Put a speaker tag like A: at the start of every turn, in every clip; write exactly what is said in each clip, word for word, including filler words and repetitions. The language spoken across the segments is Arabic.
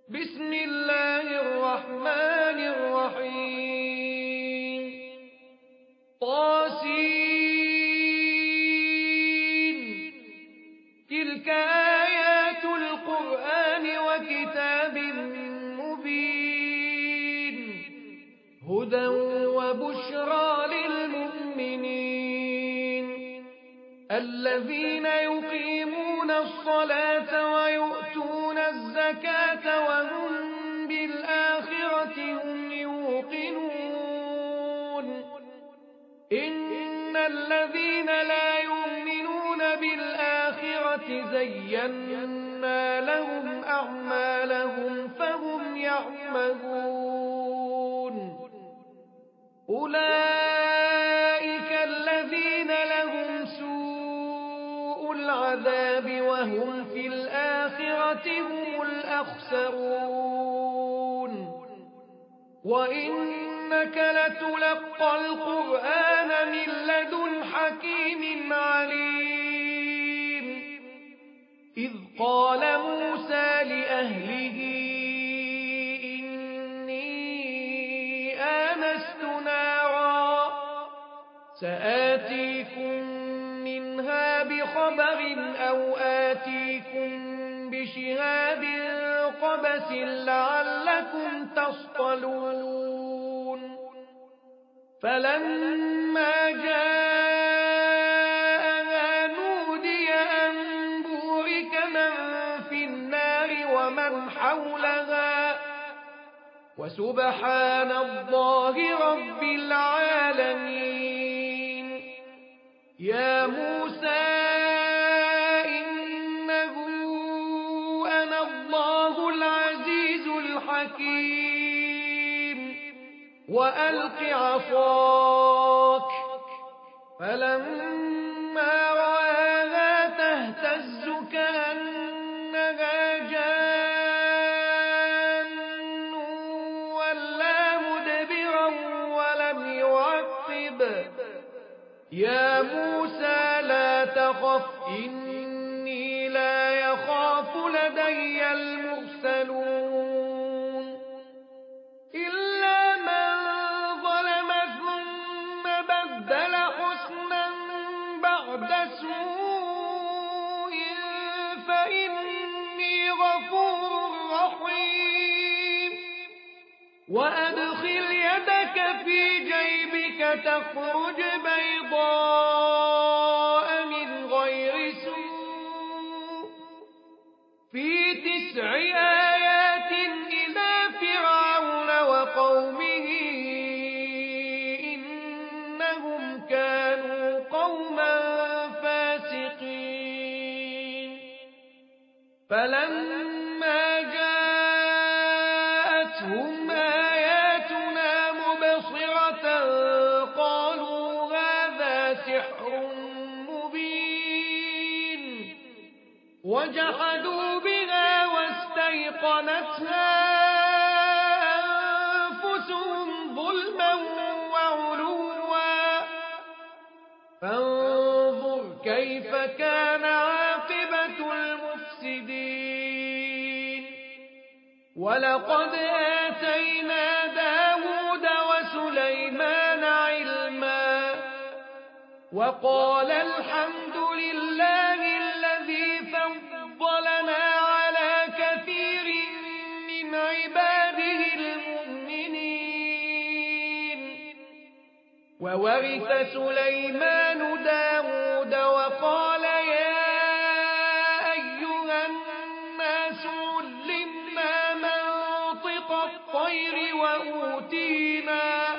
A: بسم الله الرحمن الرحيم طاسين تلك آيات القرآن وكتاب مبين هدى وبشرى للمؤمنين الذين يقيمون الصلاة ويؤتون الزكاة وهم بالآخرة هم يوقنون إن الذين لا يؤمنون بالآخرة زينا لهم أعمالهم فهم يعمهون أولئك الذين لهم سوء العذاب وهم في الآخرة هم الأخسرون وإنك لتلقى القرآن من لدن حكيم عليم إذ قال موسى لأهله إني آنست نارا سآتيكم منها بخبر أو آتيكم بشهاب قبس لعلكم تصطلون فلما جاءها نودي أن بورك من في النار ومن حولها وسبحان الله رب العالمين يا موسى إنه أنا الله العزيز الحكيم وألق عصاك فلما رآها تهتز كأنها جان ولا مدبرا ولم يعقب يا موسى لا تخف إني لا يخاف لدي المرسلون إلا من ظلم ثم بدل حسنا بعد سوء فإني غفور رحيم وأدخل يدك في جيبك تخرج بيضاء من غير سوء في تسع آيات إلى فرعون وقومه إنهم كانوا قوما فاسقين فلما جاءتهم آياتنا مبصرة قالوا هذا سحر مبين وجحدوا بها واستيقنتها أنفسهم ظلما وعلوا فانظر كيف كان عاقبة المفسدين ولقد آتينا داود وسليمان علما وقال الحمد لله الذي فضلنا على كثير من عباده المؤمنين وورث سليمان داود وقال يا أيها الناس علمنا منطق الطير وأوتينا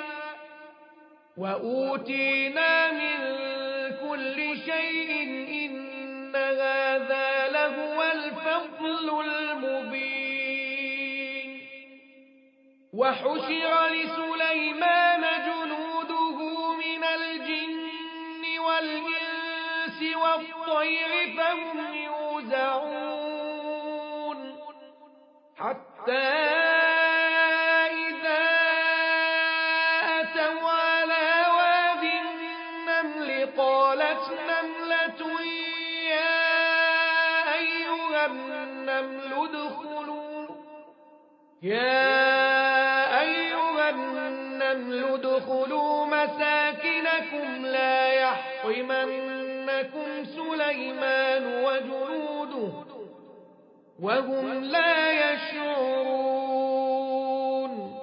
A: وأوتينا من كل شيء إن هذا لهو الفضل المبين وحشر لسليمان جنوده من الجن والإنس والطير فهم يوزعون حتى قالت نملة يا أيها النمل ادخلوا يا أيها النمل ادخلوا مساكنكم لا يحطمنكم سليمان وجنوده وهم لا يشعرون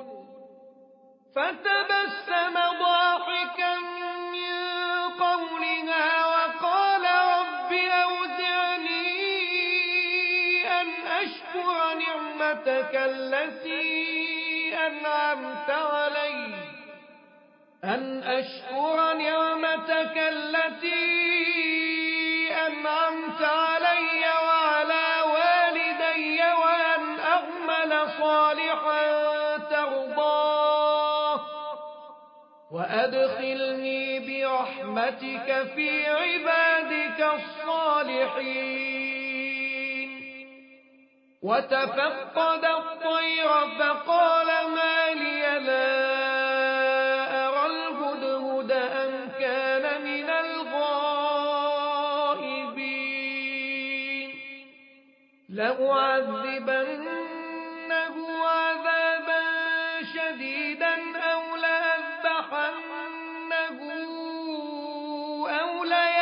A: فتبسم ضاحكا من قولها وقال رب أوزعني أن أشكر نعمتك التي أنعمت علي أن أشكر نعمتك التي أنعمت علي وعلى والدي وأن أعمل صالحا ترضاه وأدخلني برحمتك في عبادك الصالحين وتفقد الطير فقال ما لي لا أرى الهدهد أم كان من الغائبين لأعذبنه عذابا شديدا أو لأذبحنه أو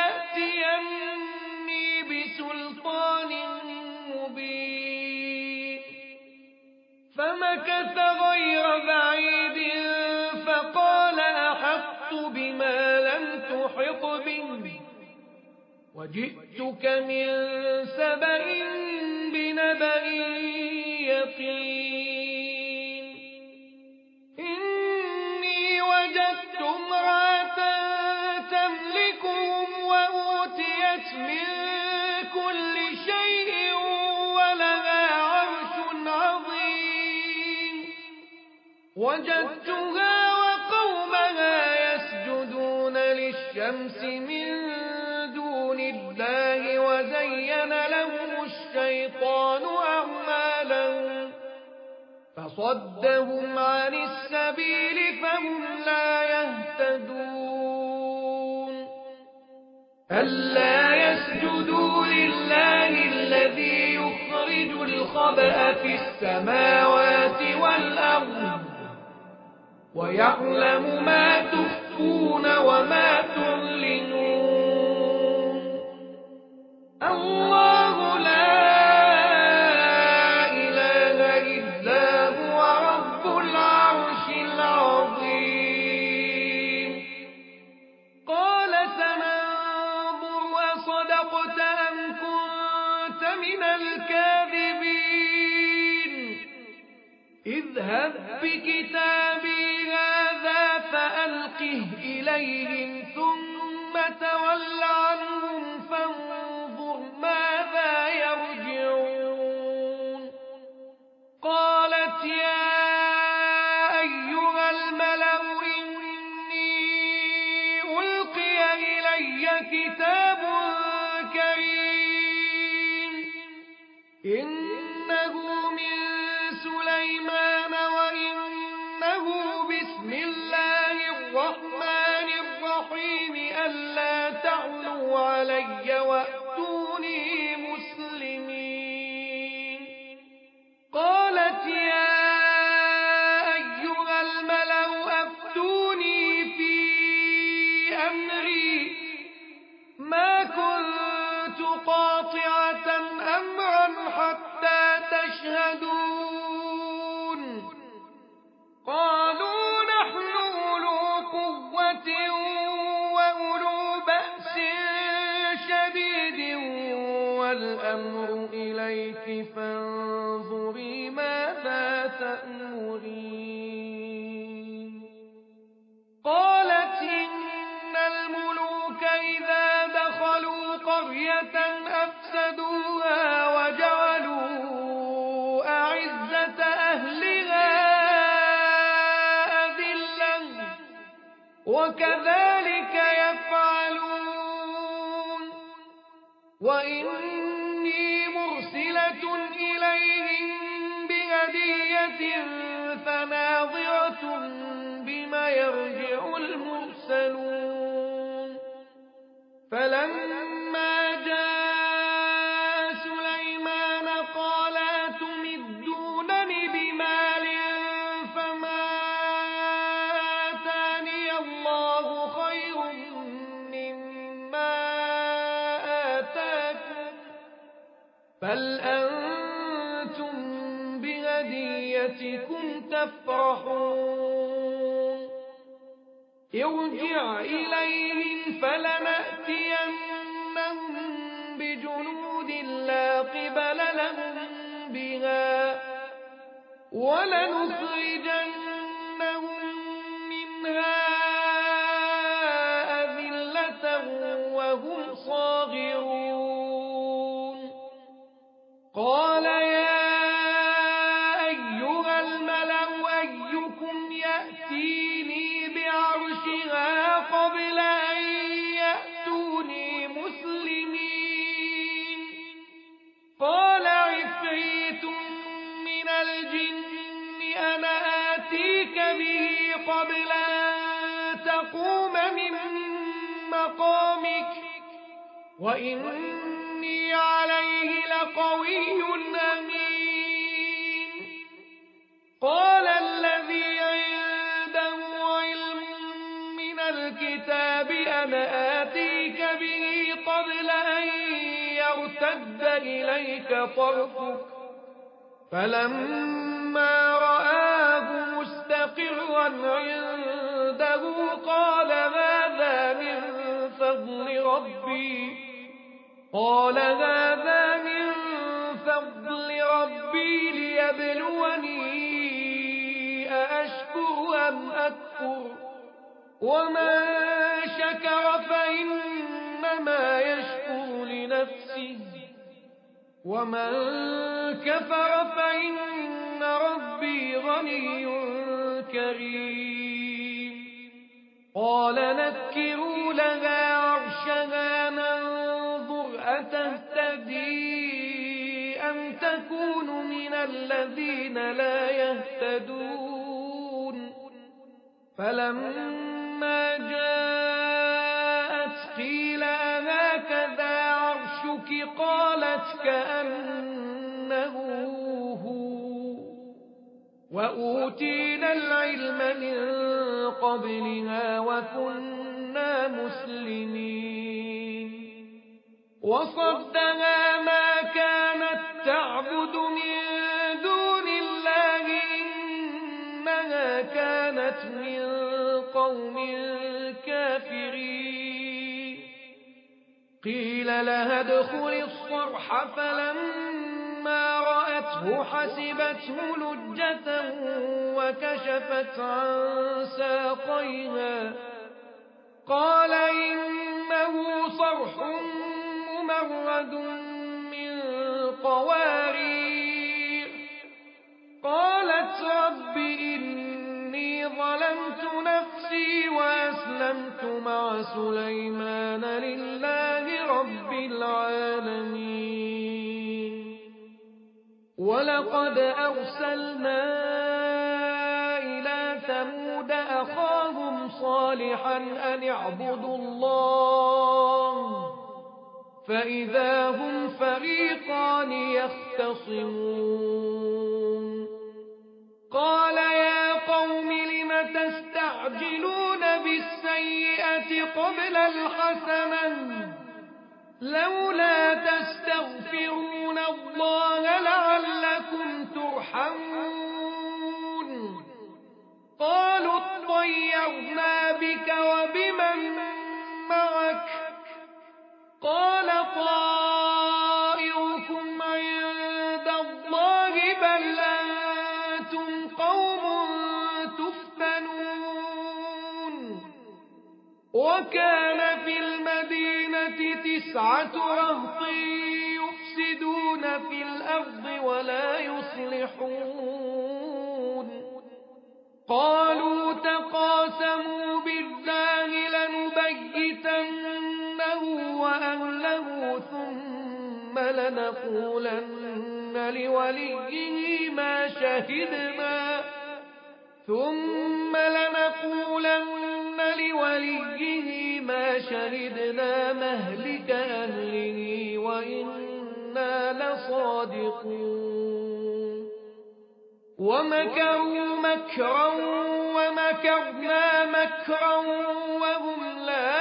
A: ليأتيني بسلطان مبين فمكث غير بعيد فقال أحطت بما لم تحط به وجئتك من سبأ بنبأ يقين إني وجدت امرأة تملكهم وأوتيت من كل شيء ولها عرش عظيم وجدتها وقومها يسجدون للشمس من دون الله وزين لهم الشيطان أعمالهم فصدهم عن السبيل فهم لا يهتدون ألا يسجدوا لله الذي يخرج الخبأ في السماوات والأرض ويعلم ما تخفون وما تعلنون الله لا إله إلا هو رب العرش العظيم قال سننظر أصدقت أم كنت من الكاذبين اذهب بكتابي هذا فألقه إليهم ثم تول عنهم فانظر ماذا يرجعون قالت يا أيها الملأ إني ألقي إلي كتاب كريم إنه من سليمان وإنه بسم الله الرحمن الرحيم ألا تعلوا علي وأتوني مسلمين قالت يا أيها الملأ أفتوني في أمري ما كنت قاطعة أمرا حتى تشهدون قالوا نحن أولو قوة وأولو بأس شديد والأمر إليك فانظري ماذا تأمرين قالت إن الملوك إذا دخلوا قرية أفسدوها وجعلوا أعزة أهلها أذلة وكذلك يفعلون وإني مرسلة إليهم بهدية فناظرة بما يرجع المرسلون فلما جاء سليمان قال أتمدونني بما بهديتكم تفرحون ارجع إليهم فلنأتينهم بجنود لا قبل لهم بها ولنخرجنهم منها أذلة وهم صاغرون قال يا أيها الملأ أيكم يأتيني بعرشها قبل أن يأتوني مسلمين قال عفريت من الجن أنا آتيك به قبل أن تقوم من مقامك وإني عليه لقوي أمين قال الذي عنده علم من الكتاب أنا آتيك به قبل أن يرتد إليك طرفك فلما رآه مستقرا عنده قال هذا من فضل ربي قال هذا من فضل ربي ليبلوني أأشكر أم أكفر ومن شكر فإنما يشكر لنفسه ومن كفر فإن ربي غني كريم قال نكروا لها عرشها ننظر أتهتدي أم تكون من الذين لا يهتدون فلما جاءت قيل أهكذا عرشك قالت كأنه هو وأوتينا العلم من قبلها وكنا مسلمين وصدها ما كانت تعبد من دون الله إنها كانت من قوم كافرين قيل لها ادخل الصرح فلما رأته حسبته لجة وكشفت عن ساقيها قال إنه صرح ممرد من قوارير قالت رب إني ظلمت نفسي وأسلمت مع سليمان لله رب العالمين ولقد أرسلنا إلى ثمود أخاهم صالحا أن اعبدوا الله فإذا هم فريقان يختصمون قال يا قوم لم تستعجلون بالسيئة قبل الحسنة لولا تستغفرون الله لعلكم ترحمون قالوا اطيرنا بك وبمن معك قال طائركم عند الله بل أنتم قوم تفتنون وكان في المدينة تسعة رهط يفسدون في الأرض ولا يصلحون قالوا تقاسموا بالله لنبيتنه وأهله ثم لنقولن لوليه ما شهدنا ثم لنقولن لوليه ما شهدنا مهلك أهله وإنا لصادقون ومكروا مكرا ومكرنا مكرا وهم لا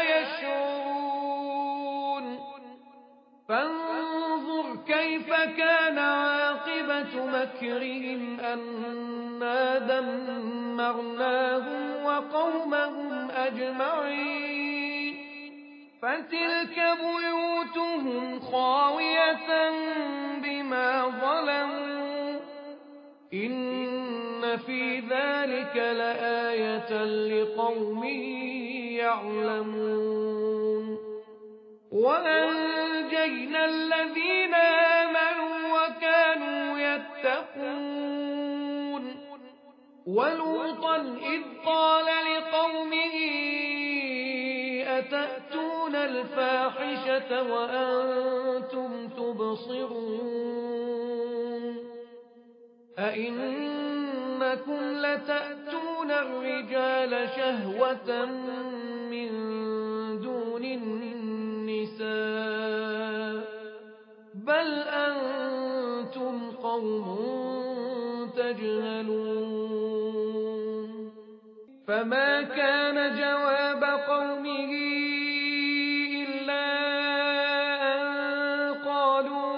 A: يشعرون فانظر كيف كان عاقبة عاقبة مكرهم أنا دمرناهم وقومهم أجمعين فتلك بيوتهم خاوية بما ظلموا إن في ذلك لآية لقوم يعلمون وأنجينا الذين آمنوا وكانوا يتقون ولوطا إذ قال لقومه أتأتون الفاحشة وأنتم تبصرون أئنكم لتأتون الرجال شهوة من دون النساء بل أنتم قوم تجهلون فما كان جواب قومه إلا أن قالوا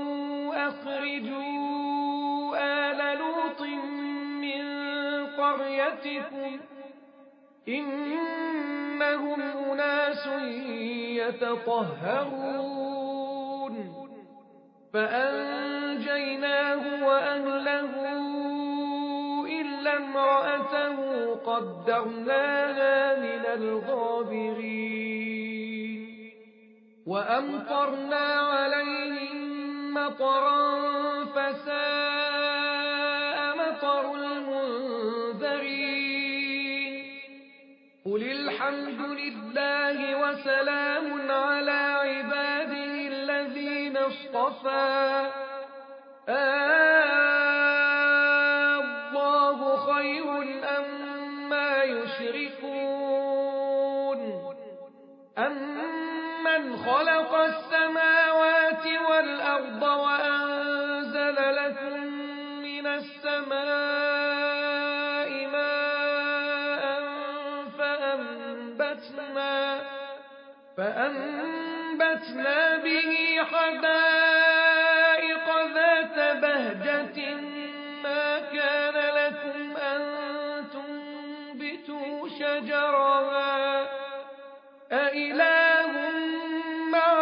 A: أخرجوا آل لوط من قريتكم إنهم أناس يتطهرون فأنجيناه وأهله إلا امرأته قدرناها من الغابرين وأمطرنا عليهم مطرا فساء مطر المنذرين قل الحمد لله وسلام على عباده الذين اصطفى الله خير أما يشركون أمن خلق السماوات والأرض وأنزل لكم من السماء ماء فأنبتنا, فأنبتنا به حدائق ذات بهجة ما كان لكم أن تنبتوا شجرها أإله مع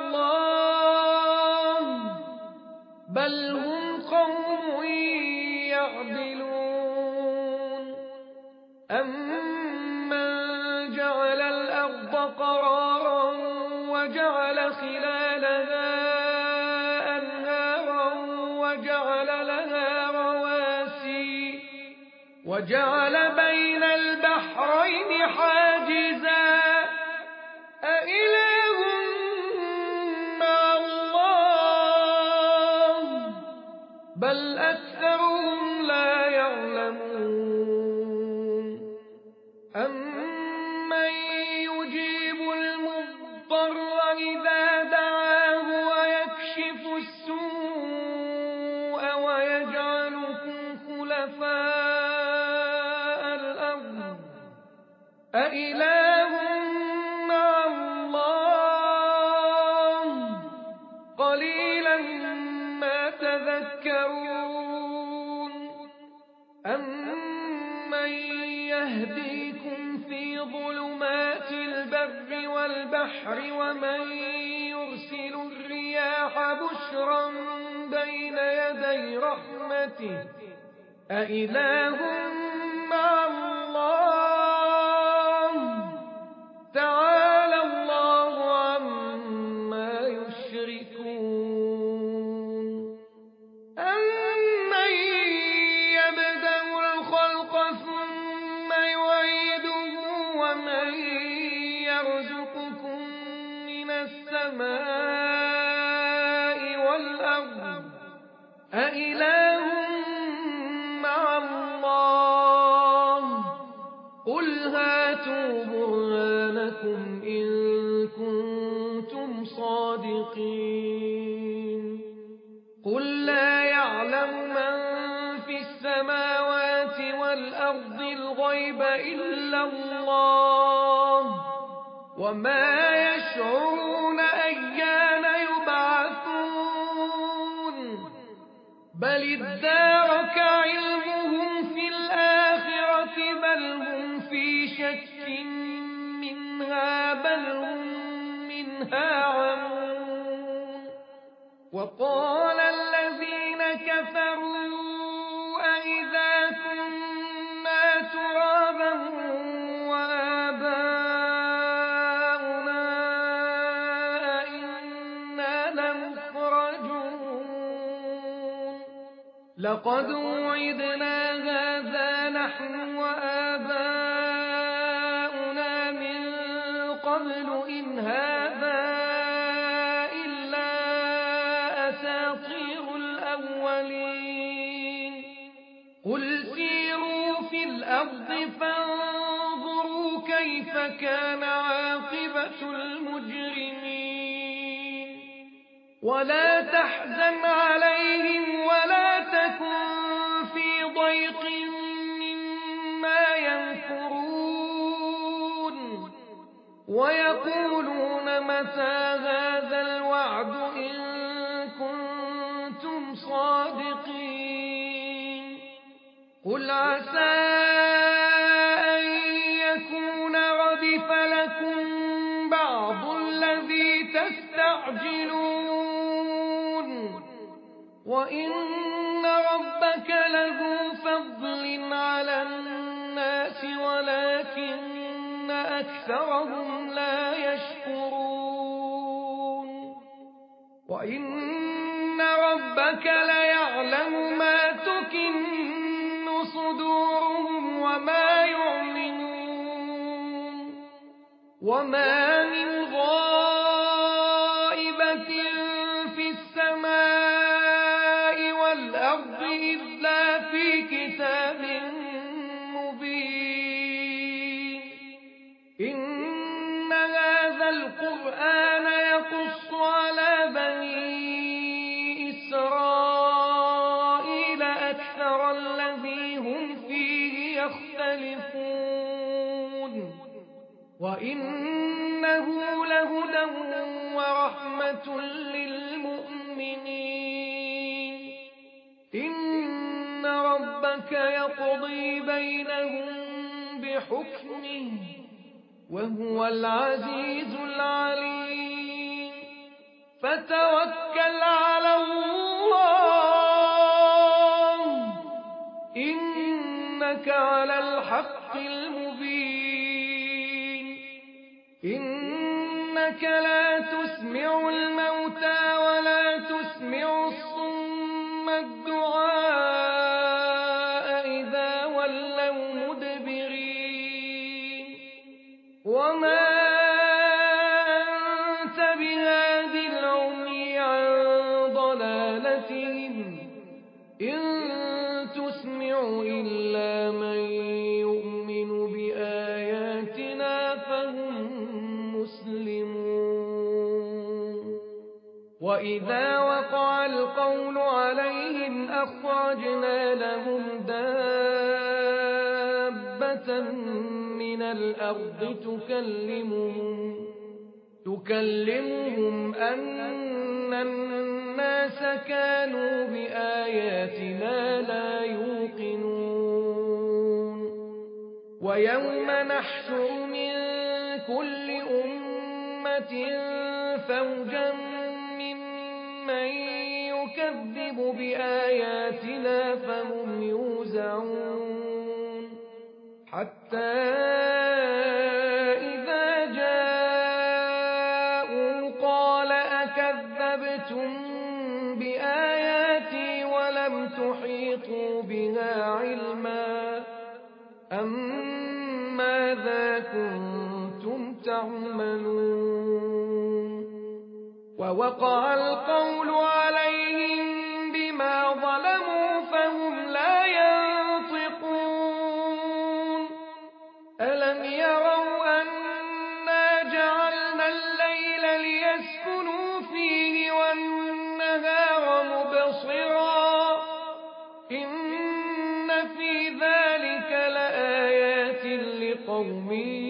A: الله بل هم قوم يعدلون أمن جعل الأرض قرارا وجعل خلالها أنهارا وجعل لها رواسي وجعل بين البحرين حاجزا أإله مع الله بل أكثرهم لا يعلمون أمن يجيب المضطر إذا دعاه ويكشف السوء ويجعلكم خلفاء الأرض أإله مع الله قليلا ما تذكرون أمن يهديكم في ظلمات البر والبحر ومن يرسل الرياح بشرا بين يدي رحمته أإله مع الله تعالى الله عما يشركون أمن يبدأ الخلق ثم يعيده ومن يرزقكم من السماء والأرض أإله مع الله قل هاتوا برهانكم إن كنتم صادقين قل لا يعلم من في السماوات والأرض الغيب إلا الله وما يشعرون أيان يبعثون بل ادارك علمهم في الآخرة بل هم في شك منها بل هم منها عمون وقال الذين كفروا أئذا كنا ترابا وآباؤنا أئنا لمخرجون لقد وعدنا هذا نحن وآباؤنا من قبل إن هذا إلا أساطير الأولين قل سيروا في الأرض فانظروا كيف كان عاقبة المجرمين ولا تحزن عليهم ولا تكن في ضيق مما يمكرون ويقولون متى هذا الوعد إن كنتم صادقين قل عسى أن يكون ردف لكم بعض الذي تستعجلون وإن ربك لذو فضل على الناس ولكن أكثرهم لا يشكرون وإن ربك ليعلم ما تكن صدورهم وما يعلنون وما من غائبة في السماء والأرض إلا في كتاب مبين إن هذا القرآن يقص على بني إسرائيل أكثر الذي هم فيه يختلفون وإنه لهدى ورحمة للمؤمنين إن ربك يقضي بينهم بحكمه وهو العزيز العليم فتوكل على الله إنك على الحق المبين إنك لا تسمع الموتى ولا تسمع الصم الدعاء إذا ولوا مدبرين وما أنت بهاد العمي عن ضلالتهم إن تسمع إلا من يؤمن بآياتنا فهم مسلمون وإذا وقع القول عليهم أخرجنا لهم دابة من الأرض تكلمهم تكلمهم أن الناس كانوا بآياتنا لا يوقنون ويوم نحشر من كل أمة فوجا ممن يكذب بآياتنا فهم يوزعون حتى إذا جاءوا قال أكذبتم بآياتي ولم تحيطوا بها علما أم ماذا كنتم تعملون ووقع القول عليهم بما ظلموا فهم لا ينطقون ألم يروا أنا جعلنا الليل ليسكنوا فيه والنهار مبصرا إن في ذلك لآيات لقوم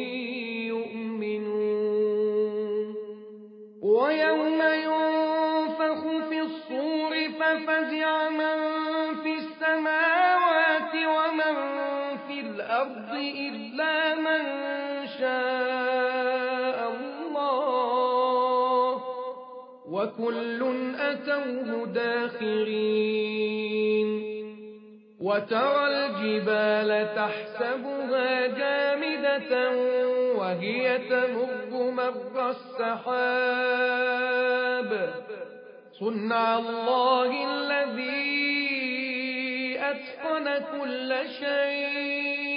A: يؤمنون ويوم ينفخ في الصور ففزع من الأرض إلا من شاء الله وكل أتوه داخرين وترى الجبال تحسبها جامدة وهي تمر مر السحاب صنع الله الذي أتقن كل شيء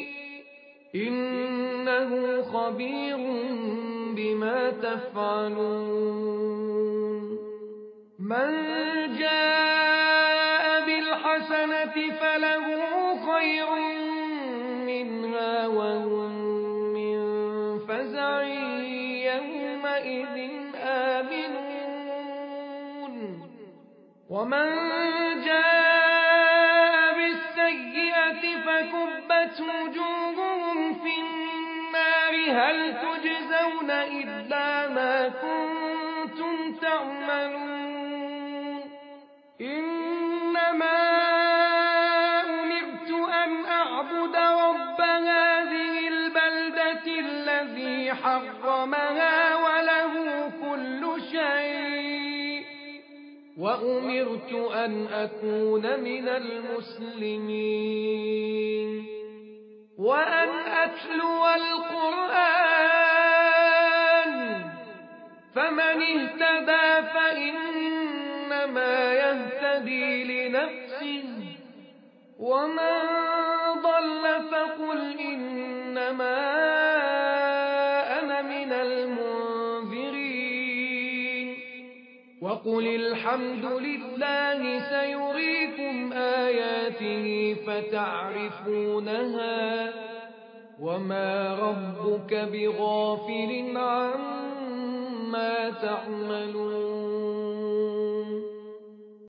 A: إنه خبير بما تفعلون من جاء بالحسنة فله خير منها وهم من فزع يومئذ آمنون ومن جاء بالسيئة فكبت وجوههم في النار هل تجزون إلا ما كنتم تعملون إنما أمرت أن أعبد رب هذه البلدة الذي حرمها وله كل شيء وأمرت أن أكون من المسلمين وأن أتلو القرآن فمن اهتدى فإنما يهتدي لنفسه ومن ضل فقل إنما أنا من المنذرين وقل الحمد لله سيريكم آياته فتعرفونها وما ربك بغافل عما تعملون